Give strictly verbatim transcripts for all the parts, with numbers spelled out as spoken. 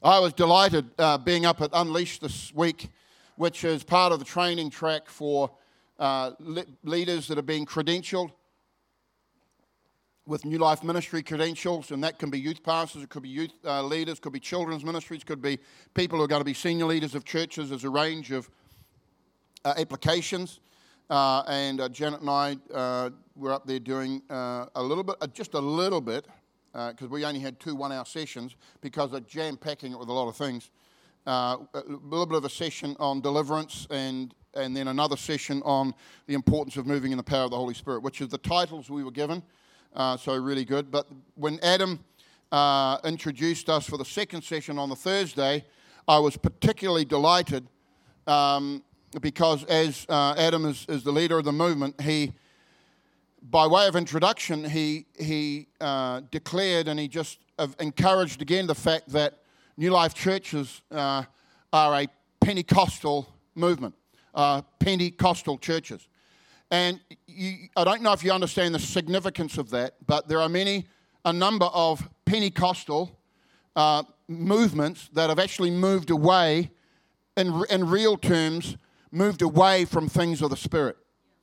I was delighted uh, being up at Unleash this week, which is part of the training track for uh, le- leaders that are being credentialed with New Life Ministry credentials, and that can be youth pastors, it could be youth uh, leaders, could be children's ministries, could be people who are going to be senior leaders of churches. There's a range of uh, applications, uh, and uh, Janet and I uh, were up there doing uh, a little bit, uh, just a little bit, because uh, we only had two one-hour sessions because of jam-packing it with a lot of things. Uh, a little bit of a session on deliverance and and then another session on the importance of moving in the power of the Holy Spirit, which is the titles we were given, uh, so really good. But when Adam uh, introduced us for the second session on the Thursday, I was particularly delighted um, because as uh, Adam is, is the leader of the movement, he... by way of introduction, he he uh, declared and he just uh, encouraged again the fact that New Life churches uh, are a Pentecostal movement, uh, Pentecostal churches. And you, I don't know if you understand the significance of that, but there are many, a number of Pentecostal uh, movements that have actually moved away, in, in real terms, moved away from things of the Spirit.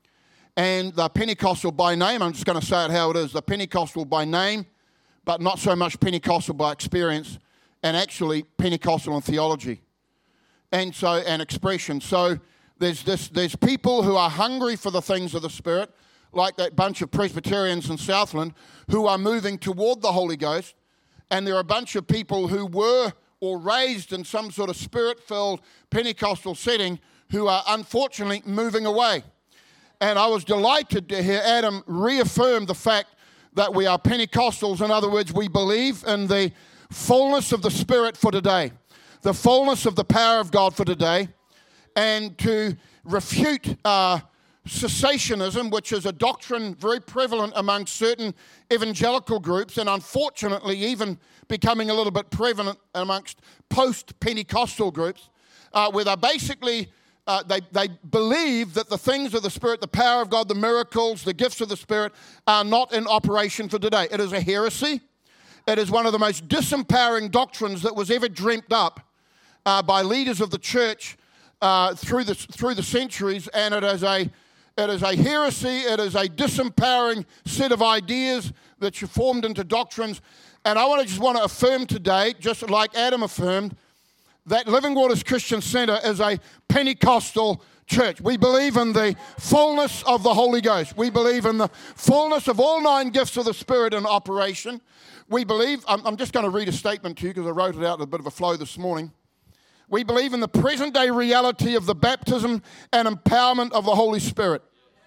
And the Pentecostal by name, I'm just going to say it how it is, the Pentecostal by name, but not so much Pentecostal by experience, and actually Pentecostal in theology and so and expression. So there's this there's people who are hungry for the things of the Spirit, like that bunch of Presbyterians in Southland, who are moving toward the Holy Ghost, and there are a bunch of people who were or raised in some sort of Spirit-filled Pentecostal setting who are unfortunately moving away. And I was delighted to hear Adam reaffirm the fact that we are Pentecostals. In other words, we believe in the fullness of the Spirit for today, the fullness of the power of God for today, and to refute uh, cessationism, which is a doctrine very prevalent among certain evangelical groups, and unfortunately even becoming a little bit prevalent amongst post-Pentecostal groups, uh, where they're basically... Uh, they, they believe that the things of the Spirit, the power of God, the miracles, the gifts of the Spirit are not in operation for today. It is a heresy. It is one of the most disempowering doctrines that was ever dreamt up uh, by leaders of the church uh, through the through the centuries, and it is a it is a heresy. It is a disempowering set of ideas that you formed into doctrines. And I want to just want to affirm today, just like Adam affirmed, that Living Waters Christian Center is a Pentecostal church. We believe in the fullness of the Holy Ghost. We believe in the fullness of all nine gifts of the Spirit in operation. We believe, I'm, I'm just going to read a statement to you because I wrote it out in a bit of a flow this morning. We believe in the present day reality of the baptism and empowerment of the Holy Spirit,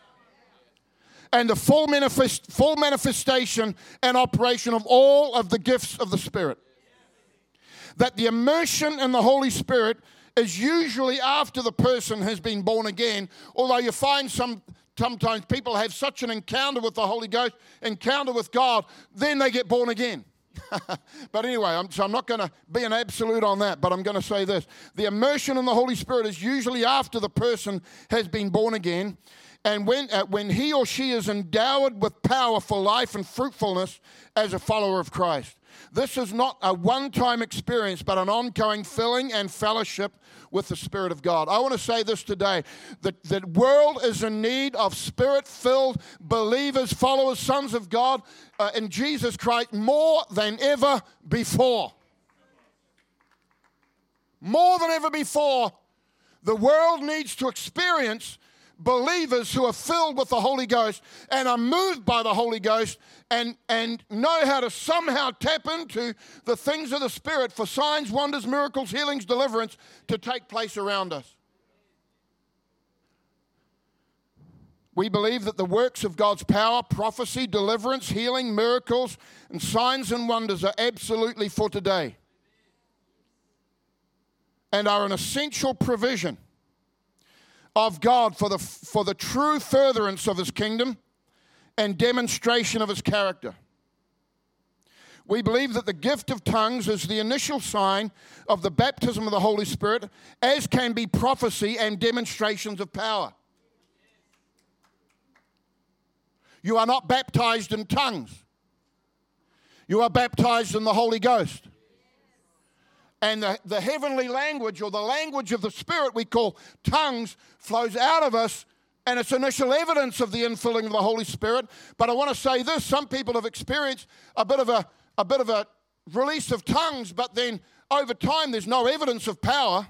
and the full, manifest, full manifestation and operation of all of the gifts of the Spirit. That the immersion in the Holy Spirit is usually after the person has been born again, although you find some sometimes people have such an encounter with the Holy Ghost, encounter with God, then they get born again. But anyway, I'm, so I'm not going to be an absolute on that, but I'm going to say this. The immersion in the Holy Spirit is usually after the person has been born again, and when, uh, when he or she is endowed with power for life and fruitfulness as a follower of Christ. This is not a one-time experience, but an ongoing filling and fellowship with the Spirit of God. I want to say this today, that the world is in need of Spirit-filled believers, followers, sons of God uh, in Jesus Christ more than ever before. More than ever before, the world needs to experience believers who are filled with the Holy Ghost and are moved by the Holy Ghost and, and know how to somehow tap into the things of the Spirit for signs, wonders, miracles, healings, deliverance to take place around us. We believe that the works of God's power, prophecy, deliverance, healing, miracles, and signs and wonders are absolutely for today and are an essential provision of God for the for the true furtherance of His kingdom and demonstration of His character. We believe that the gift of tongues is the initial sign of the baptism of the Holy Spirit, as can be prophecy and demonstrations of power. You are not baptized in tongues. You are baptized in the Holy Ghost. And the, the heavenly language, or the language of the Spirit we call tongues, flows out of us, and it's initial evidence of the infilling of the Holy Spirit. But I want to say this, some people have experienced a bit of a, a bit of a release of tongues, but then over time there's no evidence of power.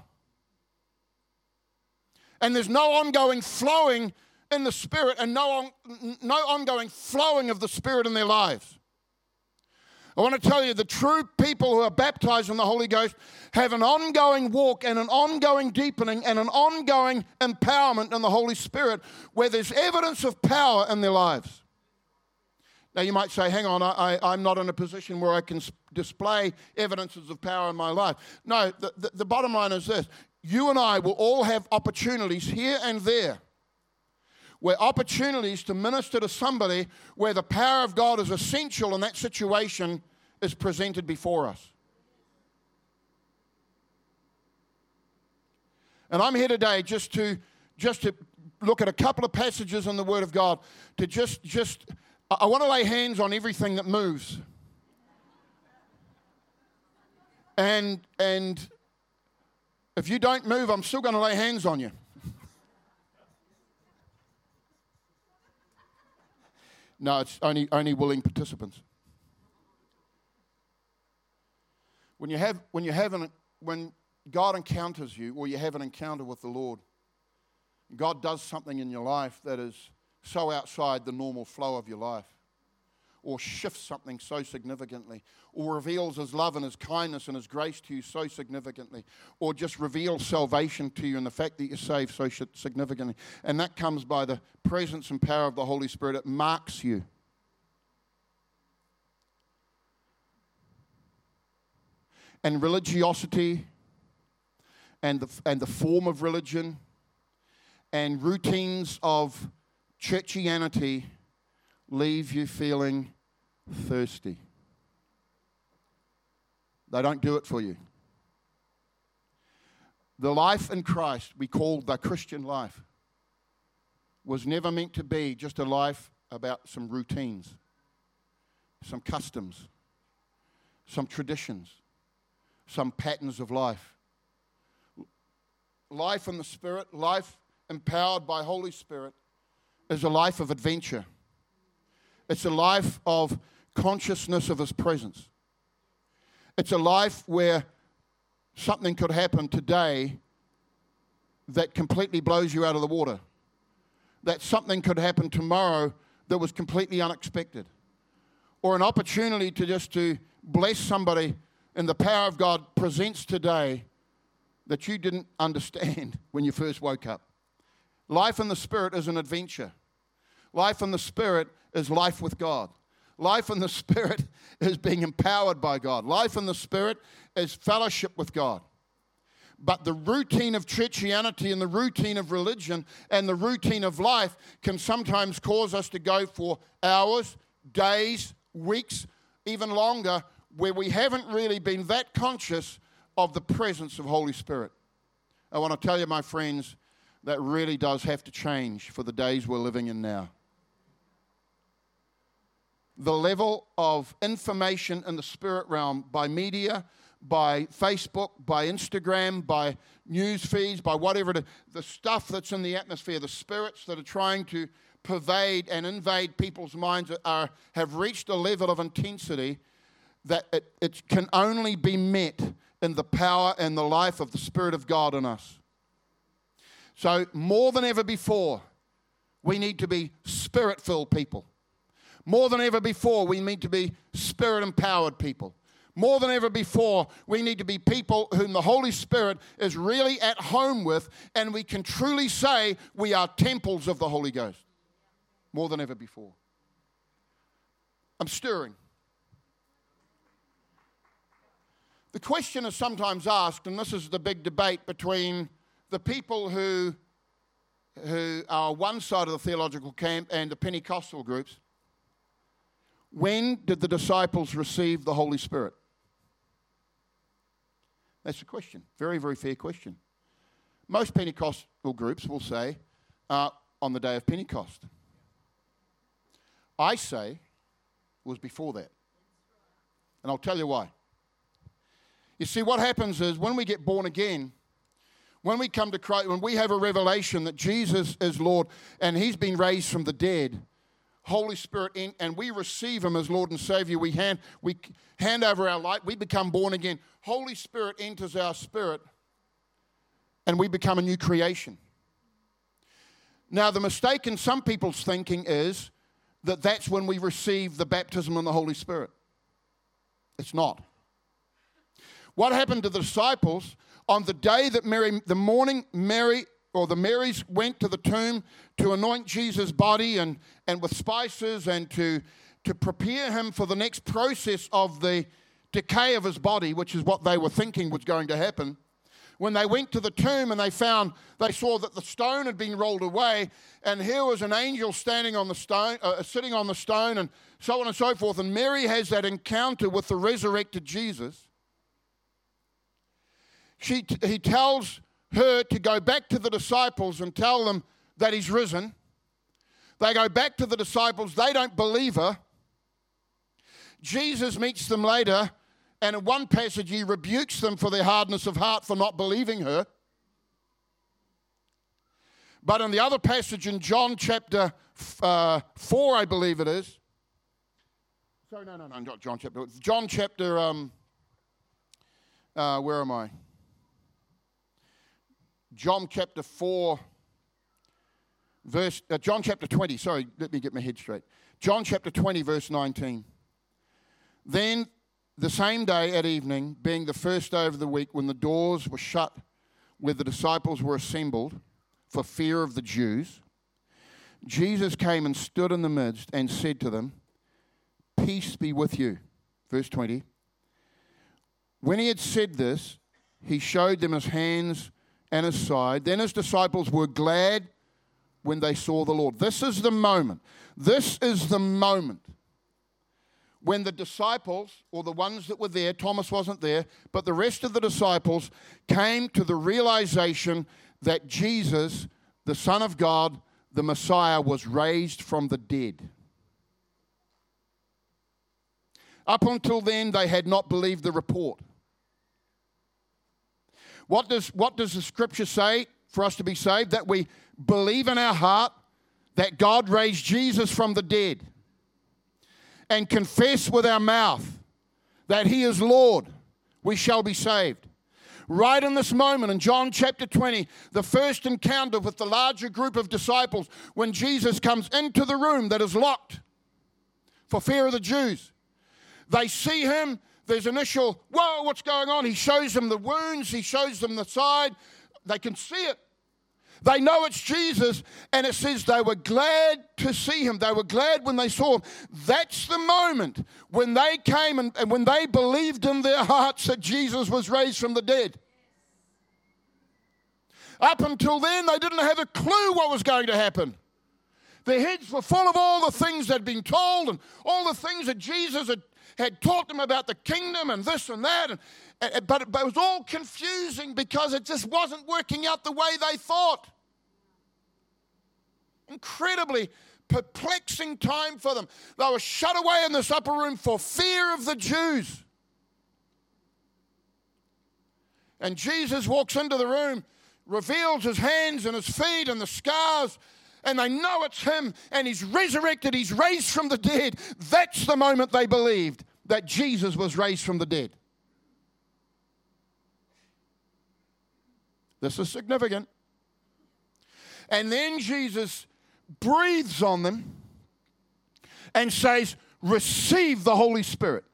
And there's no ongoing flowing in the Spirit, and no, on, no ongoing flowing of the Spirit in their lives. I want to tell you, the true people who are baptized in the Holy Ghost have an ongoing walk and an ongoing deepening and an ongoing empowerment in the Holy Spirit where there's evidence of power in their lives. Now you might say, hang on, I, I, I'm not in a position where I can display evidences of power in my life. No, the, the, the bottom line is this. You and I will all have opportunities here and there where opportunities to minister to somebody where the power of God is essential in that situation is presented before us. And I'm here today just to just to look at a couple of passages in the Word of God to just, just I want to lay hands on everything that moves. And, and if you don't move, I'm still going to lay hands on you. No, it's only, only willing participants. When you have, when you have an, when God encounters you, or you have an encounter with the Lord, God does something in your life that is so outside the normal flow of your life, or shifts something so significantly, or reveals His love and His kindness and His grace to you so significantly, or just reveals salvation to you and the fact that you're saved so significantly. And that comes by the presence and power of the Holy Spirit. It marks you. And religiosity and the, and the form of religion and routines of churchianity leave you feeling thirsty. They don't do it for you. The life in Christ we call the Christian life was never meant to be just a life about some routines, some customs, some traditions, some patterns of life. Life in the Spirit, life empowered by Holy Spirit, is a life of adventure. It's a life of consciousness of His presence. It's a life where something could happen today that completely blows you out of the water. That something could happen tomorrow that was completely unexpected. Or an opportunity to just to bless somebody and the power of God presents today that you didn't understand when you first woke up. Life in the Spirit is an adventure. Life in the Spirit is life with God. Life in the Spirit is being empowered by God. Life in the Spirit is fellowship with God. But the routine of churchianity and the routine of religion and the routine of life can sometimes cause us to go for hours, days, weeks, even longer, where we haven't really been that conscious of the presence of Holy Spirit. I want to tell you, my friends, that really does have to change for the days we're living in now. The level of information in the spirit realm by media, by Facebook, by Instagram, by news feeds, by whatever it is, the stuff that's in the atmosphere, the spirits that are trying to pervade and invade people's minds are, have reached a level of intensity that it, it can only be met in the power and the life of the Spirit of God in us. So more than ever before, we need to be Spirit-filled people. More than ever before, we need to be Spirit-empowered people. More than ever before, we need to be people whom the Holy Spirit is really at home with, and we can truly say we are temples of the Holy Ghost. More than ever before. I'm stirring. The question is sometimes asked, and this is the big debate between the people who, who are one side of the theological camp and the Pentecostal groups. When did the disciples receive the Holy Spirit? That's the question. Very, very fair question. Most Pentecostal groups will say, uh, on the day of Pentecost. I say it was before that. And I'll tell you why. You see, what happens is when we get born again, when we come to Christ, when we have a revelation that Jesus is Lord and he's been raised from the dead, Holy Spirit, in, and we receive him as Lord and Savior, we hand, we hand over our life, we become born again. Holy Spirit enters our spirit and we become a new creation. Now, the mistake in some people's thinking is that that's when we receive the baptism in the Holy Spirit. It's not. What happened to the disciples on the day that Mary, the morning Mary, or the Marys went to the tomb to anoint Jesus' body and, and with spices and to, to prepare him for the next process of the decay of his body, which is what they were thinking was going to happen. When they went to the tomb and they found, they saw that the stone had been rolled away, and here was an angel standing on the stone, uh, sitting on the stone, and so on and so forth. And Mary has that encounter with the resurrected Jesus. She, t- he tells her to go back to the disciples and tell them that he's risen. They go back to the disciples. They don't believe her. Jesus meets them later, and in one passage he rebukes them for their hardness of heart for not believing her. But in the other passage in John chapter uh, four, I believe it is. Sorry, no, no, no, not John chapter. John chapter, um, uh, where am I? John chapter four, verse, uh, John chapter twenty, sorry, let me get my head straight. John chapter twenty, verse nineteen. Then the same day at evening, being the first day of the week, when the doors were shut where the disciples were assembled for fear of the Jews, Jesus came and stood in the midst and said to them, "Peace be with you." Verse twenty. When he had said this, he showed them his hands and his side. Then his disciples were glad when they saw the Lord. This is the moment. This is the moment when the disciples, or the ones that were there, Thomas wasn't there, but the rest of the disciples came to the realization that Jesus, the Son of God, the Messiah, was raised from the dead. Up until then, they had not believed the report. What does, what does the scripture say for us to be saved? That we believe in our heart that God raised Jesus from the dead and confess with our mouth that he is Lord, we shall be saved. Right in this moment in John chapter twenty, the first encounter with the larger group of disciples, when Jesus comes into the room that is locked for fear of the Jews, they see him. There's initial, whoa, what's going on? He shows them the wounds. He shows them the side. They can see it. They know it's Jesus, and it says they were glad to see him. They were glad when they saw him. That's the moment when they came and, and when they believed in their hearts that Jesus was raised from the dead. Up until then, they didn't have a clue what was going to happen. Their heads were full of all the things they'd been told and all the things that Jesus had had taught them about the kingdom and this and that, and, and, but, it, but it was all confusing because it just wasn't working out the way they thought. Incredibly perplexing time for them. They were shut away in this upper room for fear of the Jews. And Jesus walks into the room, reveals his hands and his feet and the scars, and they know it's him, and he's resurrected, he's raised from the dead. That's the moment they believed that Jesus was raised from the dead. This is significant. And then Jesus breathes on them and says, "Receive the Holy Spirit."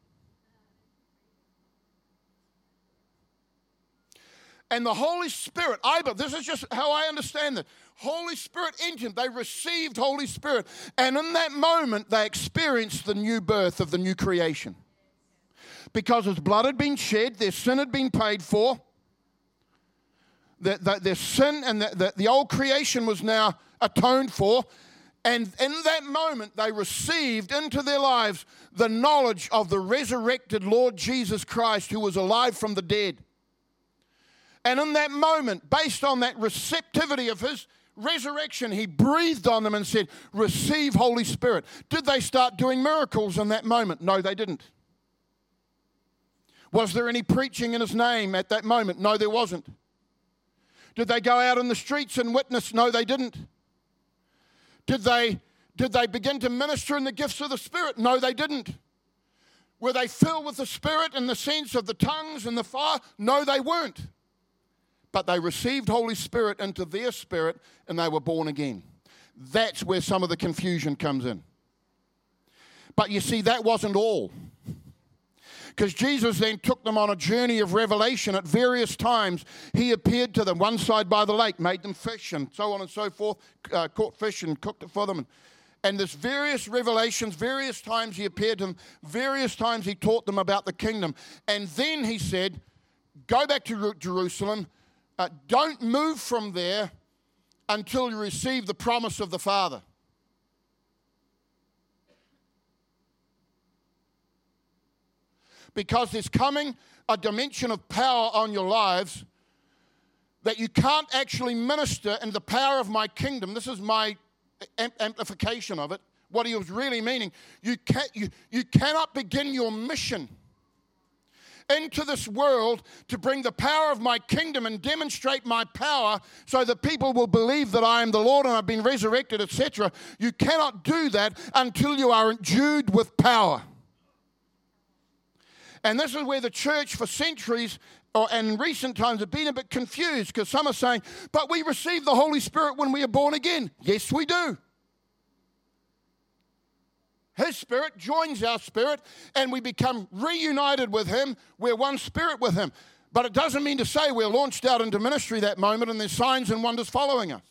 And the Holy Spirit, I but this is just how I understand it. Holy Spirit entered. They received Holy Spirit. And in that moment, they experienced the new birth of the new creation. Because his blood had been shed, their sin had been paid for. The, the, their sin and the, the, the old creation was now atoned for. And in that moment, they received into their lives the knowledge of the resurrected Lord Jesus Christ, who was alive from the dead. And in that moment, based on that receptivity of his resurrection, he breathed on them and said, "Receive Holy Spirit." Did they start doing miracles in that moment? No, they didn't. Was there any preaching in his name at that moment? No, there wasn't. Did they go out in the streets and witness? No, they didn't. Did they, did they begin to minister in the gifts of the Spirit? No, they didn't. Were they filled with the Spirit in the sense of the tongues and the fire? No, they weren't. But they received Holy Spirit into their spirit and they were born again. That's where some of the confusion comes in. But you see, that wasn't all. Because Jesus then took them on a journey of revelation at various times. He appeared to them, one side by the lake, made them fish and so on and so forth, uh, caught fish and cooked it for them. And, and there's various revelations, various times he appeared to them, various times he taught them about the kingdom. And then he said, go back to Jerusalem, uh, don't move from there until you receive the promise of the Father. Because there's coming a dimension of power on your lives that you can't actually minister in the power of my kingdom. This is my am- amplification of it. What he was really meaning. You, can, you, you cannot begin your mission into this world to bring the power of my kingdom and demonstrate my power so that people will believe that I am the Lord and I've been resurrected, et cetera. You cannot do that until you are endued with power. And this is where the church for centuries or, and in recent times have been a bit confused because some are saying, but we receive the Holy Spirit when we are born again. Yes, we do. His Spirit joins our spirit and we become reunited with Him. We're one spirit with Him. But it doesn't mean to say we're launched out into ministry that moment and there's signs and wonders following us.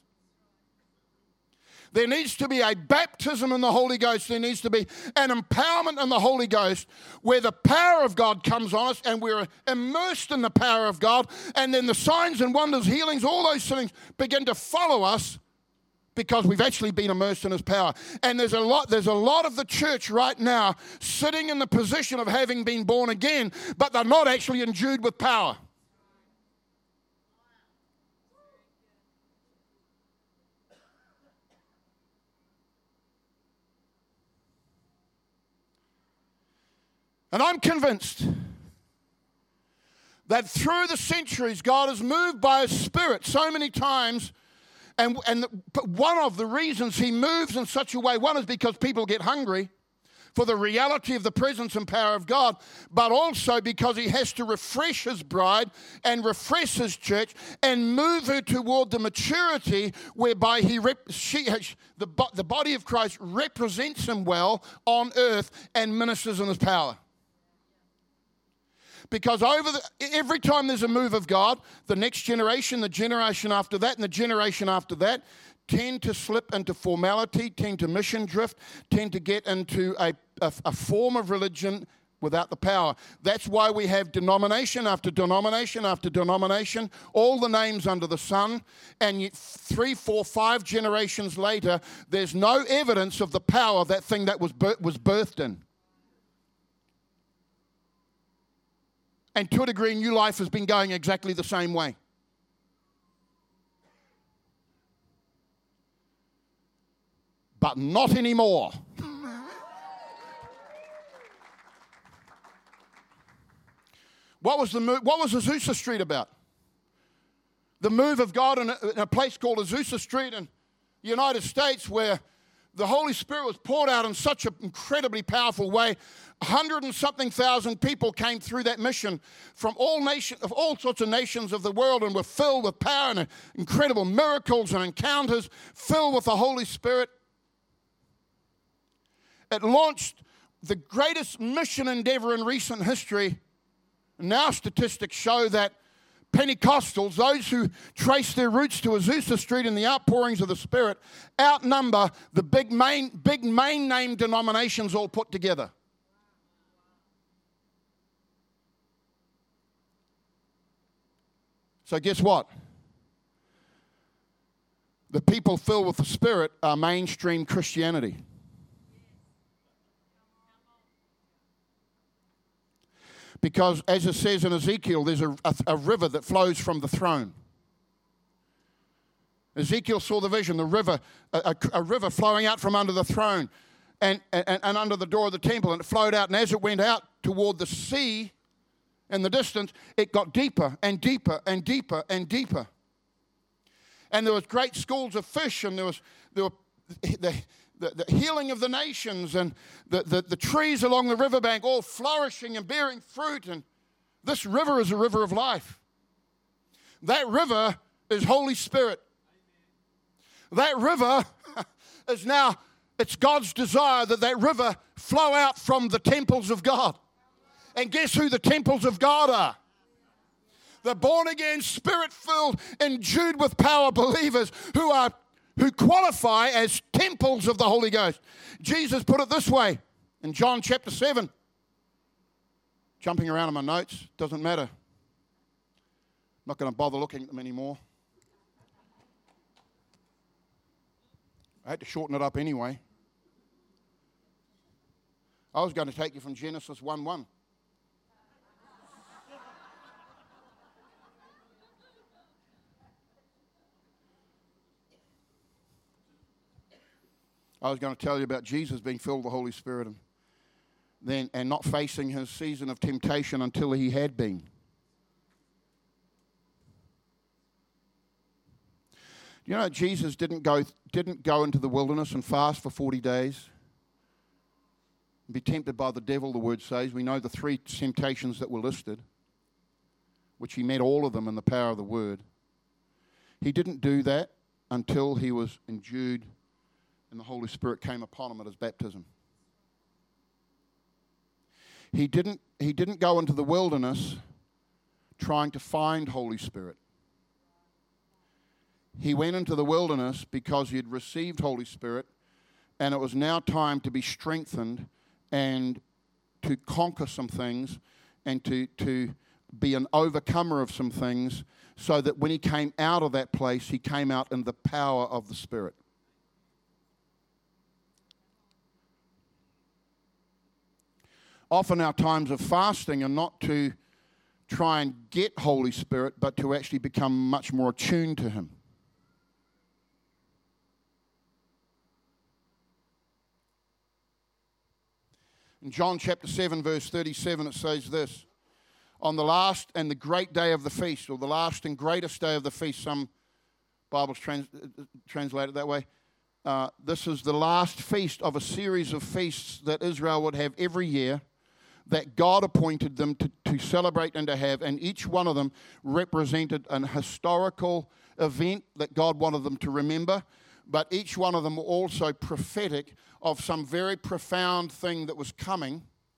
There needs to be a baptism in the Holy Ghost. There needs to be an empowerment in the Holy Ghost where the power of God comes on us and we're immersed in the power of God. And then the signs and wonders, healings, all those things begin to follow us because we've actually been immersed in His power. And there's a lot, there's a lot of the church right now sitting in the position of having been born again, but they're not actually endued with power. And I'm convinced that through the centuries, God has moved by His Spirit so many times. And, and one of the reasons He moves in such a way, one is because people get hungry for the reality of the presence and power of God, but also because He has to refresh His bride and refresh His church and move her toward the maturity whereby he rep- she, the, the body of Christ represents Him well on earth and ministers in His power. Because over the, every time there's a move of God, the next generation, the generation after that, and the generation after that tend to slip into formality, tend to mission drift, tend to get into a, a, a form of religion without the power. That's why we have denomination after denomination after denomination, all the names under the sun, and yet three, four, five generations later, there's no evidence of the power of that thing that was bir- was birthed in. And to a degree, New Life has been going exactly the same way. But not anymore. What was the move, what was Azusa Street about? The move of God in a, in a place called Azusa Street in the United States where the Holy Spirit was poured out in such an incredibly powerful way. A hundred and something thousand people came through that mission from all nations, of all sorts of nations of the world, and were filled with power and incredible miracles and encounters, filled with the Holy Spirit. It launched the greatest mission endeavor in recent history. Now statistics show that Pentecostals, those who trace their roots to Azusa Street and the outpourings of the Spirit, outnumber the big main, big main name denominations all put together. So guess what? The people filled with the Spirit are mainstream Christianity. Because, as it says in Ezekiel, there's a, a, a river that flows from the throne. Ezekiel saw the vision, the river, a, a, a river flowing out from under the throne and, and, and under the door of the temple, and it flowed out. And as it went out toward the sea, in the distance, it got deeper and deeper and deeper and deeper. And there was great schools of fish, and there was there were the, the, the healing of the nations, and the, the, the trees along the riverbank all flourishing and bearing fruit. And this river is a river of life. That river is Holy Spirit. That river is now, it's God's desire that that river flow out from the temples of God. And guess who the temples of God are? The born-again, spirit-filled, endued with power believers who are who qualify as temples of the Holy Ghost. Jesus put it this way in John chapter seven. Jumping around in my notes, doesn't matter. I'm not going to bother looking at them anymore. I had to shorten it up anyway. I was going to take you from Genesis one one. I was going to tell you about Jesus being filled with the Holy Spirit and then and not facing his season of temptation until he had been. You know, Jesus didn't go didn't go into the wilderness and fast for forty days and be tempted by the devil, the word says. We know the three temptations that were listed, which he met all of them in the power of the word. He didn't do that until he was endued and the Holy Spirit came upon him at his baptism. He didn't, he didn't go into the wilderness trying to find Holy Spirit. He went into the wilderness because he had received Holy Spirit, and it was now time to be strengthened and to conquer some things and to, to be an overcomer of some things, so that when he came out of that place, he came out in the power of the Spirit. Often our times of fasting are not to try and get Holy Spirit, but to actually become much more attuned to him. In John chapter seven, verse thirty-seven, it says this: on the last and the great day of the feast, or the last and greatest day of the feast, some Bibles trans, translate it that way. Uh, this is the last feast of a series of feasts that Israel would have every year, that God appointed them to, to celebrate and to have, and each one of them represented an historical event that God wanted them to remember, but each one of them were also prophetic of some very profound thing that was coming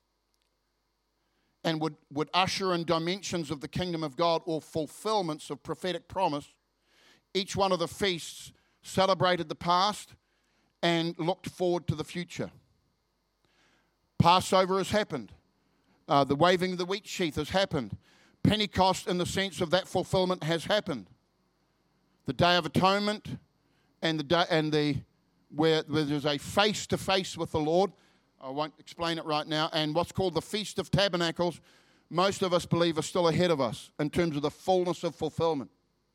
and would, would usher in dimensions of the kingdom of God or fulfillments of prophetic promise. Each one of the feasts celebrated the past and looked forward to the future. Passover has happened. Uh, the waving of the wheat sheath has happened. Pentecost, in the sense of that fulfillment, has happened. The Day of Atonement and the day, and the where, where there's a face-to-face with the Lord. I won't explain it right now. And what's called the Feast of Tabernacles, most of us believe are still ahead of us in terms of the fullness of fulfillment.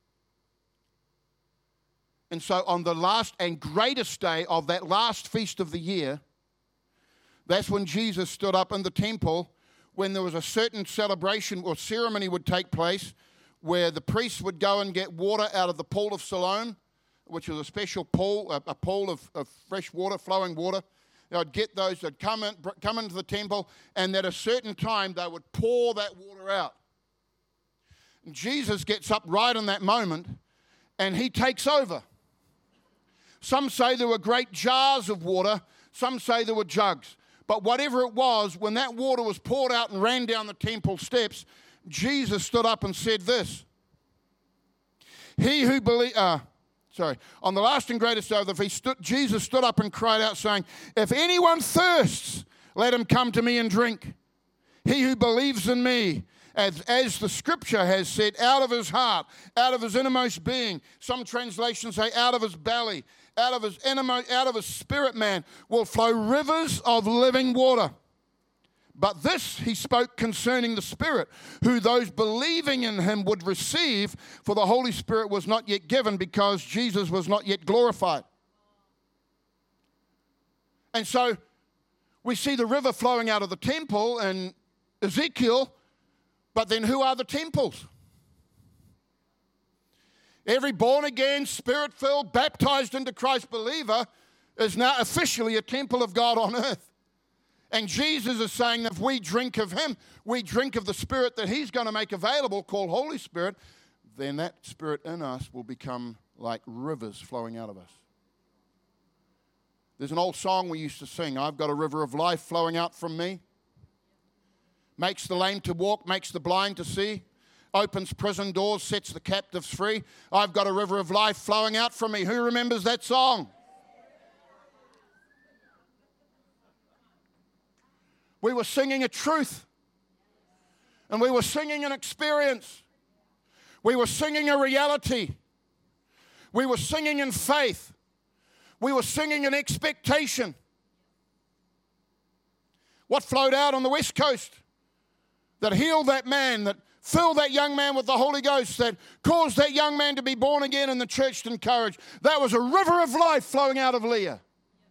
And so on the last and greatest day of that last feast of the year, that's when Jesus stood up in the temple, when there was a certain celebration or ceremony would take place where the priests would go and get water out of the pool of Siloam, which was a special pool, a, a pool of, of fresh water, flowing water. They would get those, they'd come, in, come into the temple, and at a certain time they would pour that water out. And Jesus gets up right in that moment, and he takes over. Some say there were great jars of water, some say there were jugs. But whatever it was, when that water was poured out and ran down the temple steps, Jesus stood up and said this: He who believe, uh, sorry, on the last and greatest day of the feast, stood, Jesus stood up and cried out, saying, if anyone thirsts, let him come to me and drink. He who believes in me, as, as the scripture has said, out of his heart, out of his innermost being, some translations say out of his belly, out of his innermost, out of his spirit man, will flow rivers of living water. But this he spoke concerning the Spirit, who those believing in him would receive, for the Holy Spirit was not yet given, because Jesus was not yet glorified. And so we see the river flowing out of the temple, and Ezekiel But then who are the temples? Every born-again, Spirit-filled, baptized into Christ believer is now officially a temple of God on earth. And Jesus is saying that if we drink of him, we drink of the Spirit that he's going to make available, called Holy Spirit, then that Spirit in us will become like rivers flowing out of us. There's an old song we used to sing, I've got a river of life flowing out from me. Makes the lame to walk, makes the blind to see, opens prison doors, sets the captives free. I've got a river of life flowing out from me. Who remembers that song? We were singing a truth, and we were singing an experience. We were singing a reality. We were singing in faith. We were singing in expectation. What flowed out on the West Coast that healed that man, that filled that young man with the Holy Ghost, that caused that young man to be born again and the church to encourage? That was a river of life flowing out of Leah.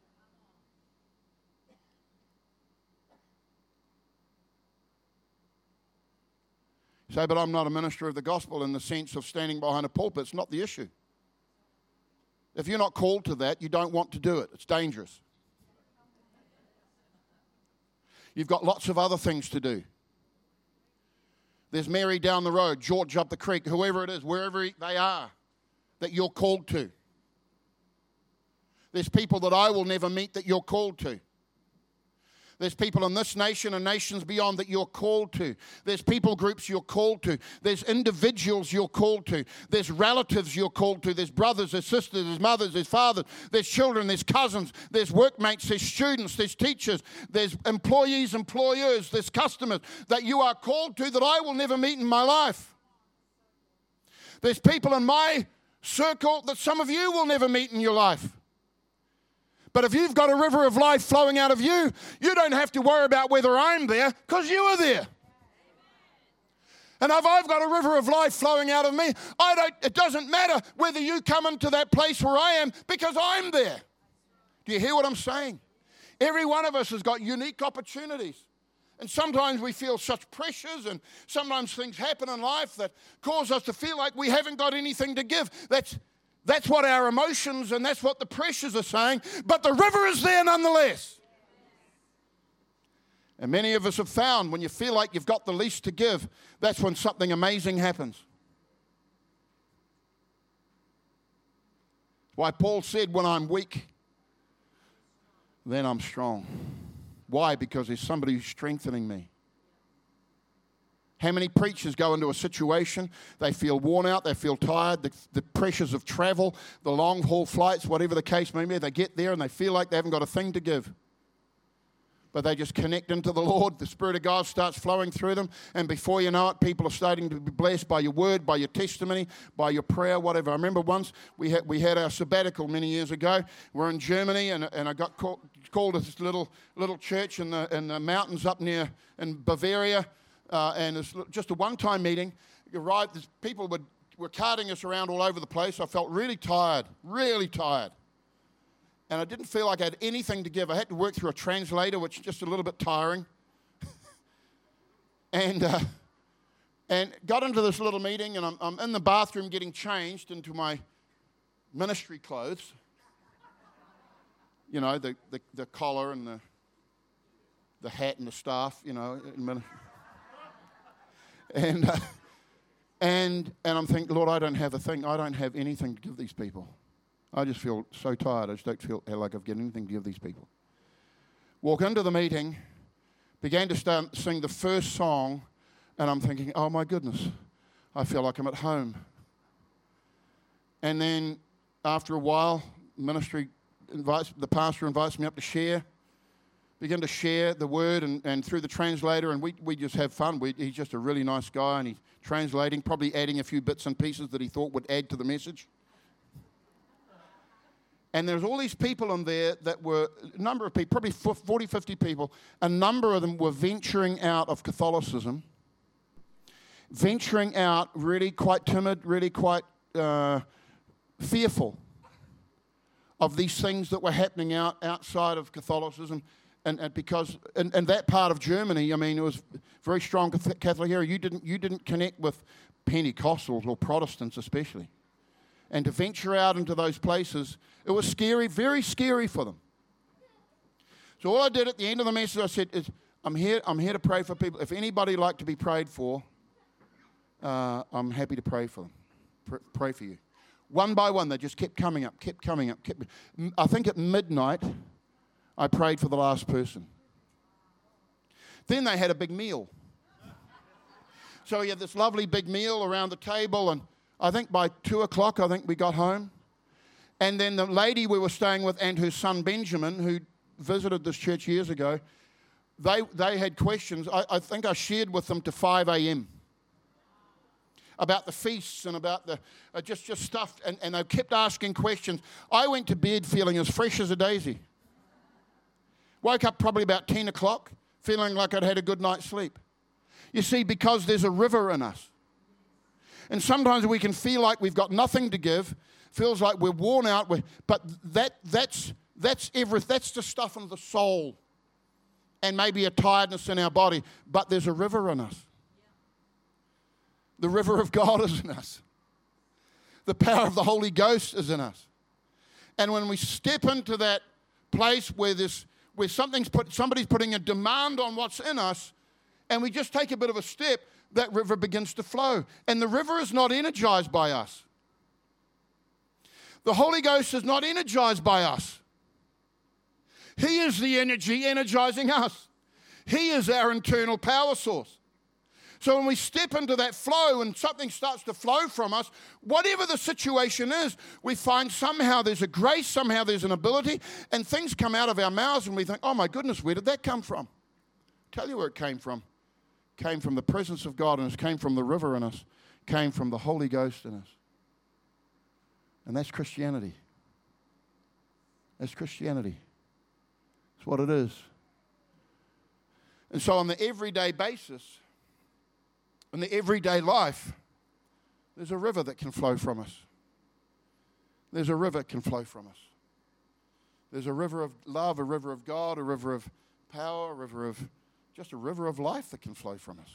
You say, but I'm not a minister of the gospel in the sense of standing behind a pulpit. It's not the issue. If you're not called to that, you don't want to do it. It's dangerous. You've got lots of other things to do. There's Mary down the road, George up the creek, whoever it is, wherever they are, that you're called to. There's people that I will never meet that you're called to. There's people in this nation and nations beyond that you're called to. There's people groups you're called to. There's individuals you're called to. There's relatives you're called to. There's brothers, there's sisters, there's mothers, there's fathers, there's children, there's cousins, there's workmates, there's students, there's teachers, there's employees, employers, there's customers that you are called to that I will never meet in my life. There's people in my circle that some of you will never meet in your life. But if you've got a river of life flowing out of you, you don't have to worry about whether I'm there, because you are there. And if I've got a river of life flowing out of me, I don't, it doesn't matter whether you come into that place where I am, because I'm there. Do you hear what I'm saying? Every one of us has got unique opportunities. And sometimes we feel such pressures, and sometimes things happen in life that cause us to feel like we haven't got anything to give. That's That's what our emotions and that's what the pressures are saying. But the river is there nonetheless. And many of us have found when you feel like you've got the least to give, that's when something amazing happens. Why Paul said, when I'm weak, then I'm strong. Why? Because there's somebody who's strengthening me. How many preachers go into a situation, they feel worn out, they feel tired, the, the pressures of travel, the long-haul flights, whatever the case may be, they get there and they feel like they haven't got a thing to give. But they just connect into the Lord, the Spirit of God starts flowing through them, and before you know it, people are starting to be blessed by your word, by your testimony, by your prayer, whatever. I remember once we had, we had our sabbatical many years ago. We're in Germany, and, and I got called, called to this little, little church in the, in the mountains up near in Bavaria. Uh, and it's just a one-time meeting. You arrived, people were, were carting us around all over the place. I felt really tired, really tired. And I didn't feel like I had anything to give. I had to work through a translator, which is just a little bit tiring. and uh, and got into this little meeting, and I'm, I'm in the bathroom getting changed into my ministry clothes. You know, the, the, the collar and the, the hat and the staff, you know. And, uh, and and I'm thinking, Lord, I don't have a thing. I don't have anything to give these people. I just feel so tired. I just don't feel like I've got anything to give these people. Walk into the meeting, began to start sing the first song, and I'm thinking, oh my goodness, I feel like I'm at home. And then after a while, ministry invites, the pastor invites me up to share. Begin to share the word and, and through the translator, and we, we just have fun. We, he's just a really nice guy, and he's translating, probably adding a few bits and pieces that he thought would add to the message. And there's all these people in there that were, a number of people, probably forty, fifty people, a number of them were venturing out of Catholicism, venturing out really quite timid, really quite uh, fearful of these things that were happening out outside of Catholicism. And, and because in, in that part of Germany, I mean, it was very strong Catholic area. You didn't, you didn't connect with Pentecostals or Protestants especially. And to venture out into those places, it was scary, very scary for them. So all I did at the end of the message, I said, is, I'm here, I'm here to pray for people. If anybody like to be prayed for, uh, I'm happy to pray for them, Pr- pray for you. One by one, they just kept coming up, kept coming up. Kept, I think at midnight, I prayed for the last person. Then they had a big meal. So we had this lovely big meal around the table, and I think by two o'clock, I think we got home. And then the lady we were staying with and her son Benjamin, who visited this church years ago, they, they had questions. I, I think I shared with them to five a.m. about the feasts and about the uh, just, just stuff, and, and they kept asking questions. I went to bed feeling as fresh as a daisy. Woke up probably about ten o'clock, feeling like I'd had a good night's sleep. You see, because there's a river in us. And sometimes we can feel like we've got nothing to give, feels like we're worn out, we're, but that that's that's every, that's the stuff in the soul and maybe a tiredness in our body, but there's a river in us. The river of God is in us. The power of the Holy Ghost is in us. And when we step into that place where there's where something's put, somebody's putting a demand on what's in us, and we just take a bit of a step, that river begins to flow. And the river is not energized by us. The Holy Ghost is not energized by us. He is the energy energizing us. He is our internal power source. So when we step into that flow and something starts to flow from us, whatever the situation is, we find somehow there's a grace, somehow there's an ability, and things come out of our mouths and we think, oh my goodness, where did that come from? Tell you where it came from. It came from the presence of God in us, came from the river in us, came from the Holy Ghost in us. And that's Christianity. That's Christianity. That's what it is. And so on the everyday basis, in the everyday life, there's a river that can flow from us. There's a river that can flow from us. There's a river of love, a river of God, a river of power, a river of, just a river of life that can flow from us.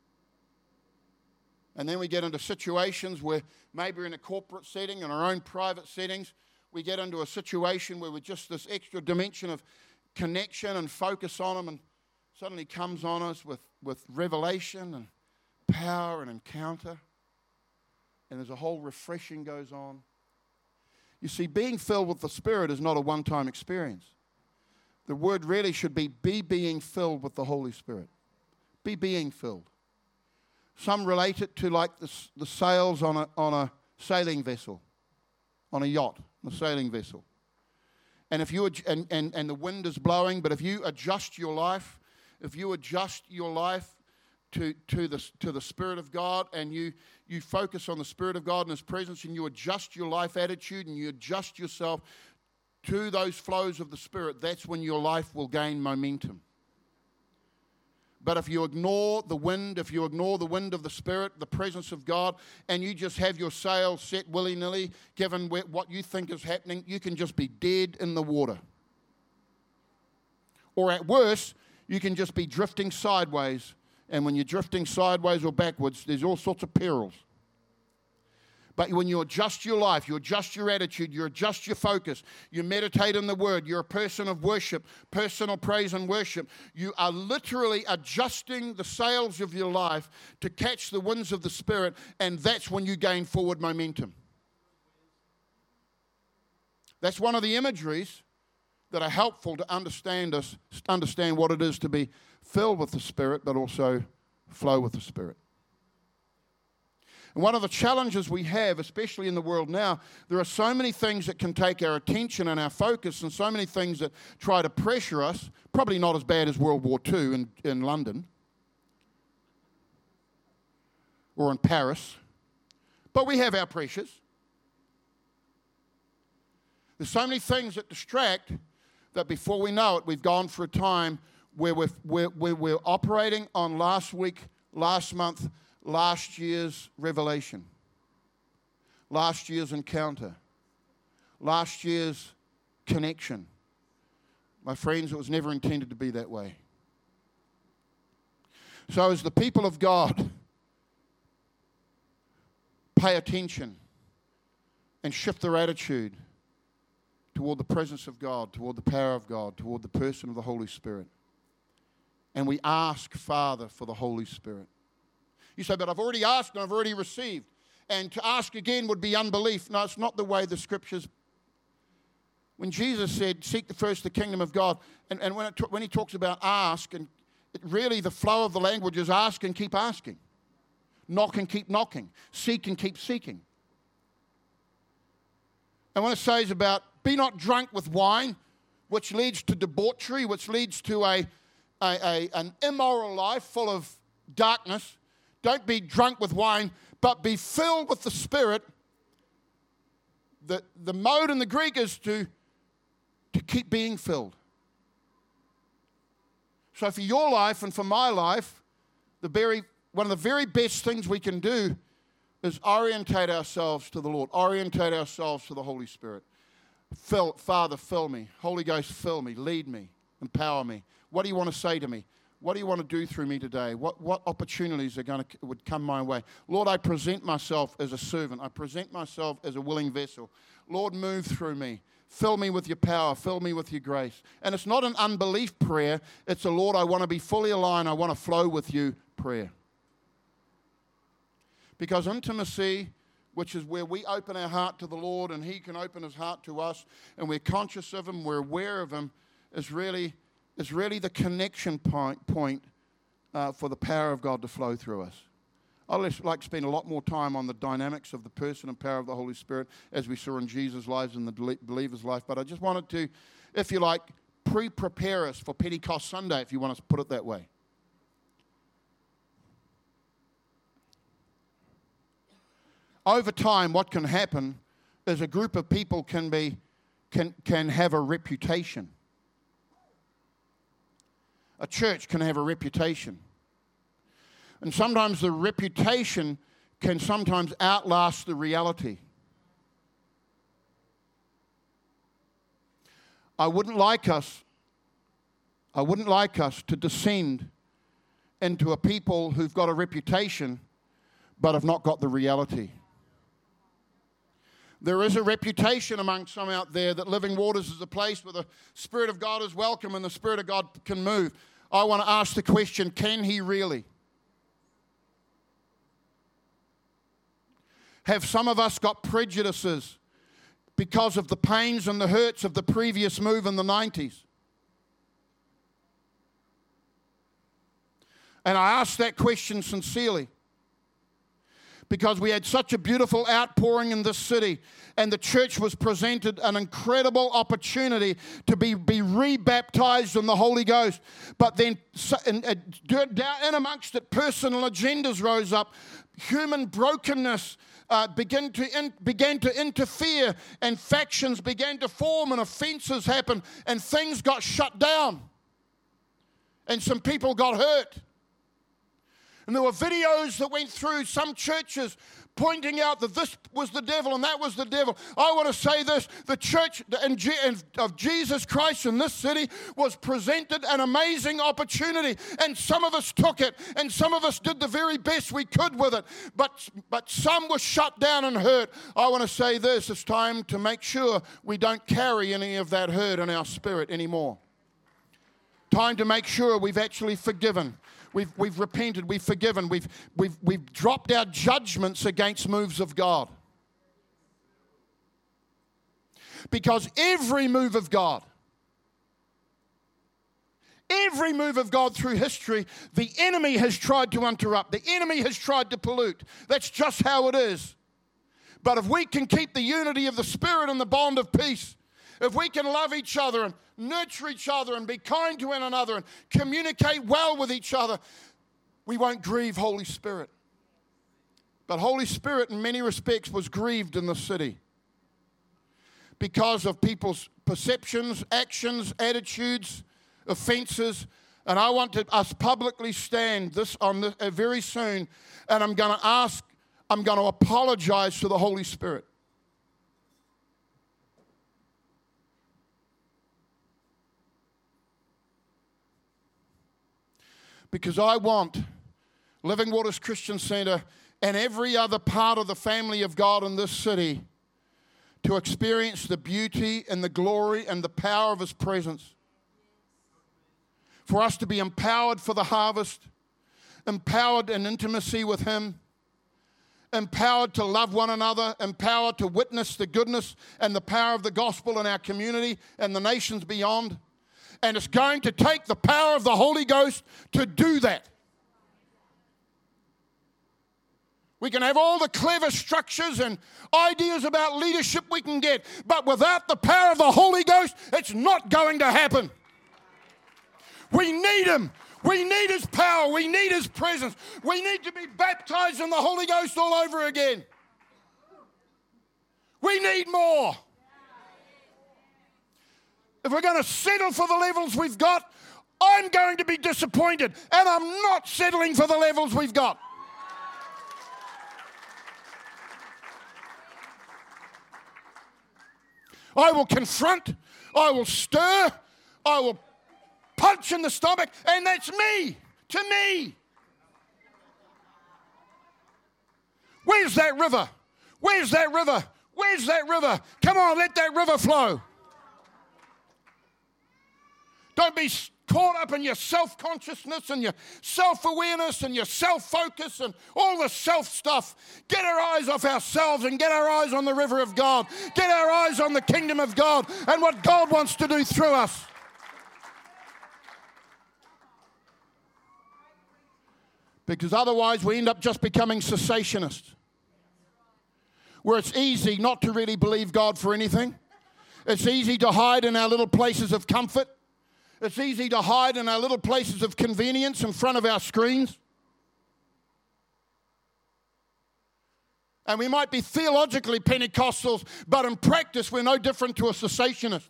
And then we get into situations where maybe we're in a corporate setting, in our own private settings, we get into a situation where we're just this extra dimension of connection and focus on Him, and suddenly comes on us with, with revelation and power and encounter, and there's a whole refreshing goes on. You see, being filled with the Spirit is not a one-time experience. The word really should be be being filled with the Holy Spirit. Be being filled. Some relate it to like the, the sails on a, on a sailing vessel, on a yacht, a sailing vessel. And if you and, and, and the wind is blowing, but if you adjust your life, if you adjust your life To, to, the, to the Spirit of God, and you, you focus on the Spirit of God and His presence, and you adjust your life attitude and you adjust yourself to those flows of the Spirit, that's when your life will gain momentum. But if you ignore the wind, if you ignore the wind of the Spirit, the presence of God, and you just have your sails set willy-nilly, given what you think is happening, you can just be dead in the water. Or at worst, you can just be drifting sideways. And when you're drifting sideways or backwards, there's all sorts of perils. But when you adjust your life, you adjust your attitude, you adjust your focus, you meditate in the Word, you're a person of worship, personal praise and worship, you are literally adjusting the sails of your life to catch the winds of the Spirit, and that's when you gain forward momentum. That's one of the imageries that are helpful to understand us, understand what it is to be filled with the Spirit, but also flow with the Spirit. And one of the challenges we have, especially in the world now, there are so many things that can take our attention and our focus, and so many things that try to pressure us, probably not as bad as World War Two in, in London or in Paris, but we have our pressures. There's so many things that distract that before we know it, we've gone for a time where we're, we're, we're, we're operating on last week, last month, last year's revelation, last year's encounter, last year's connection, My friends, it was never intended to be that way. So as the people of God pay attention and shift their attitude toward the presence of God, toward the power of God, toward the person of the Holy Spirit, and we ask, Father, for the Holy Spirit. You say, but I've already asked and I've already received. And to ask again would be unbelief. No, it's not the way the Scriptures. When Jesus said, seek the first the kingdom of God, and, and when, it, when he talks about ask, and it really the flow of the language is ask and keep asking. Knock and keep knocking. Seek and keep seeking. And when it says about be not drunk with wine, which leads to debauchery, which leads to a, a, a an immoral life full of darkness. Don't be drunk with wine, but be filled with the Spirit. The, the mode in the Greek is to, to keep being filled. So for your life and for my life, the very one of the very best things we can do is orientate ourselves to the Lord, orientate ourselves to the Holy Spirit. Fill, Father, fill me. Holy Ghost, fill me, lead me, empower me. What do you want to say to me? What do you want to do through me today? What, what opportunities are going to would come my way? Lord, I present myself as a servant. I present myself as a willing vessel. Lord, move through me. Fill me with your power. Fill me with your grace. And it's not an unbelief prayer. It's a, Lord, I want to be fully aligned. I want to flow with you prayer. Because intimacy, which is where we open our heart to the Lord and he can open his heart to us, and we're conscious of him, we're aware of him, is really... is really the connection point, point uh, for the power of God to flow through us. I'd like to spend a lot more time on the dynamics of the person and power of the Holy Spirit as we saw in Jesus' lives and the believer's life. But I just wanted to, if you like, pre-prepare us for Pentecost Sunday, if you want to put it that way. Over time, what can happen is a group of people can be can can have a reputation. A church can have a reputation. And sometimes the reputation can sometimes outlast the reality. I wouldn't like us, I wouldn't like us to descend into a people who've got a reputation but have not got the reality. There is a reputation among some out there that Living Waters is a place where the Spirit of God is welcome and the Spirit of God can move. I want to ask the question, can he really? Have some of us got prejudices because of the pains and the hurts of the previous move in the nineties? And I ask that question sincerely, because we had such a beautiful outpouring in this city, and the church was presented an incredible opportunity to be, be rebaptized in the Holy Ghost. But then in, in amongst it, personal agendas rose up. Human brokenness uh, began, to in, began to interfere, and factions began to form, and offenses happened, and things got shut down. And some people got hurt. And there were videos that went through some churches pointing out that this was the devil and that was the devil. I want to say this, the church of Jesus Christ in this city was presented an amazing opportunity, and some of us took it, and some of us did the very best we could with it, but, but some were shut down and hurt. I want to say this, it's time to make sure we don't carry any of that hurt in our spirit anymore. Time to make sure we've actually forgiven. We've, we've repented, we've forgiven, we've, we've, we've dropped our judgments against moves of God. Because every move of God, every move of God through history, the enemy has tried to interrupt. The enemy has tried to pollute. That's just how it is. But if we can keep the unity of the Spirit and the bond of peace, if we can love each other and nurture each other and be kind to one another and communicate well with each other, we won't grieve Holy Spirit. But Holy Spirit, in many respects, was grieved in the city because of people's perceptions, actions, attitudes, offenses. And I want to, us publicly stand this on this, uh, very soon, and I'm going to ask, I'm going to apologize to the Holy Spirit. Because I want Living Waters Christian Centre and every other part of the family of God in this city to experience the beauty and the glory and the power of His presence. For us to be empowered for the harvest, empowered in intimacy with Him, empowered to love one another, empowered to witness the goodness and the power of the gospel in our community and the nations beyond. And it's going to take the power of the Holy Ghost to do that. We can have all the clever structures and ideas about leadership we can get, but without the power of the Holy Ghost, it's not going to happen. We need Him. We need His power. We need His presence. We need to be baptized in the Holy Ghost all over again. We need more. If we're going to settle for the levels we've got, I'm going to be disappointed, and I'm not settling for the levels we've got. I will confront, I will stir, I will punch in the stomach, and that's me, to me. Where's that river? Where's that river? Where's that river? Come on, let that river flow. Don't be caught up in your self-consciousness and your self-awareness and your self-focus and all the self stuff. Get our eyes off ourselves and get our eyes on the river of God. Get our eyes on the kingdom of God and what God wants to do through us. Because otherwise we end up just becoming cessationists, where it's easy not to really believe God for anything. It's easy to hide in our little places of comfort. It's easy to hide in our little places of convenience in front of our screens. And we might be theologically Pentecostals, but in practice we're no different to a cessationist.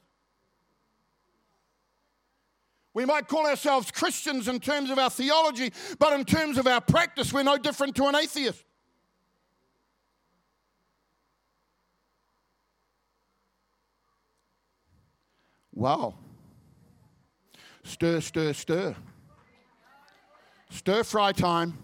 We might call ourselves Christians in terms of our theology, but in terms of our practice we're no different to an atheist. Wow. Stir, stir, stir. Stir fry time.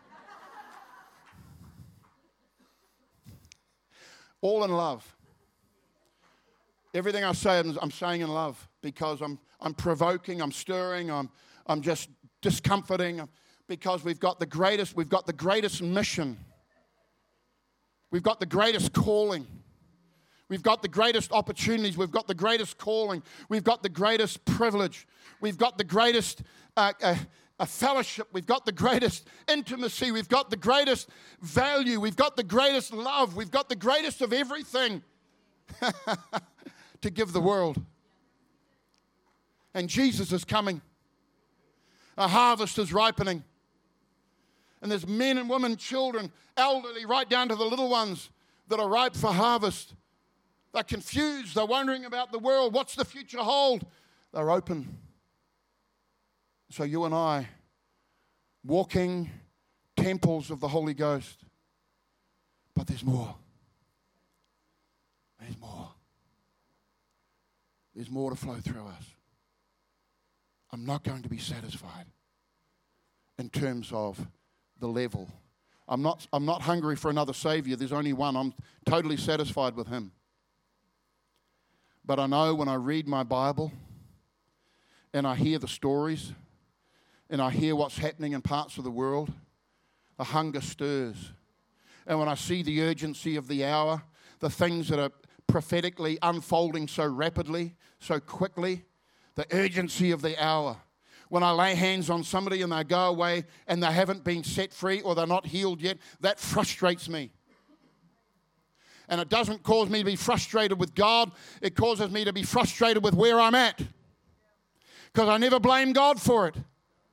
All in love. Everything I say, I'm, I'm saying in love because I'm I'm provoking, I'm stirring, I'm I'm just discomforting because we've got the greatest, we've got the greatest mission. We've got the greatest calling. We've got the greatest opportunities. We've got the greatest calling. We've got the greatest privilege. We've got the greatest uh, uh, uh, fellowship. We've got the greatest intimacy. We've got the greatest value. We've got the greatest love. We've got the greatest of everything to give the world. And Jesus is coming. A harvest is ripening. And there's men and women, children, elderly, right down to the little ones that are ripe for harvest. They're confused. They're wondering about the world. What's the future hold? They're open. So you and I, walking temples of the Holy Ghost. But there's more. There's more. There's more to flow through us. I'm not going to be satisfied in terms of the level. I'm not, I'm not hungry for another Savior. There's only one. I'm totally satisfied with Him. But I know when I read my Bible and I hear the stories and I hear what's happening in parts of the world, a hunger stirs. And when I see the urgency of the hour, the things that are prophetically unfolding so rapidly, so quickly, the urgency of the hour. When I lay hands on somebody and they go away and they haven't been set free or they're not healed yet, that frustrates me. And it doesn't cause me to be frustrated with God. It causes me to be frustrated with where I'm at. Because I never blame God for it.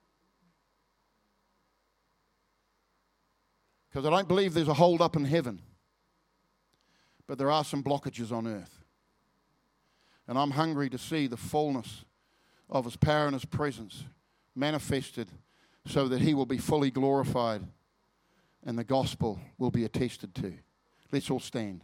Because I don't believe there's a hold up in heaven. But there are some blockages on earth. And I'm hungry to see the fullness of His power and His presence manifested so that He will be fully glorified and the gospel will be attested to. Let's all stand.